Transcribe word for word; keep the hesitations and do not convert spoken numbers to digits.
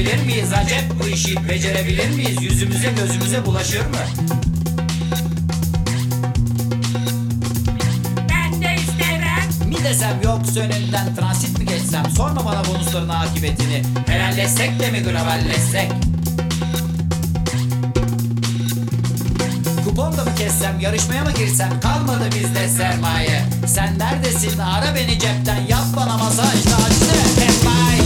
Becerebilir miyiz acep bu işi? Becerebilir miyiz? Yüzümüze gözümüze bulaşır mı? Ben de isterim. Mi desem yoksa önünden transit mi geçsem? Sorma bana bonusların akıbetini. Helalleşsek de mi globalleşsek? Kupon da mı kessem, yarışmaya mı girsem? Kalmadı bizde sermaye. Sen neredesin? Ara beni cepten, yap bana masaj da acı. Hep